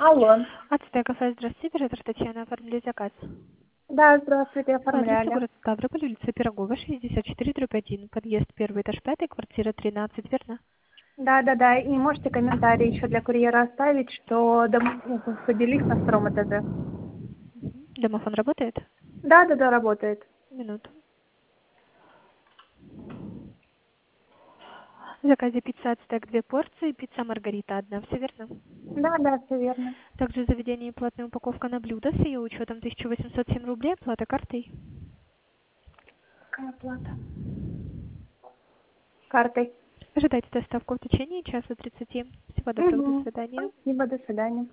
Алло. Ацтек кафе, здравствуйте, оператор Татьяна, оформили заказ. Да, здравствуйте, Адрес оформляли. город Ставрополь, улица Пирогова, 64/1, подъезд 1, этаж 5, квартира 13, верно? Да. И можете комментарий еще для курьера оставить, что поделись на втором этаже. Домофон работает? Да, работает. Минуту. В заказе пицца Ацтек 2 порции, пицца Маргарита 1, все верно? Да, все верно. Также в заведении платная упаковка на блюдо с ее учетом 1807 рублей, оплата картой. Какая оплата? Картой. Ожидайте доставку в течение часа 30. Всего доброго, до свидания. Спасибо, до свидания.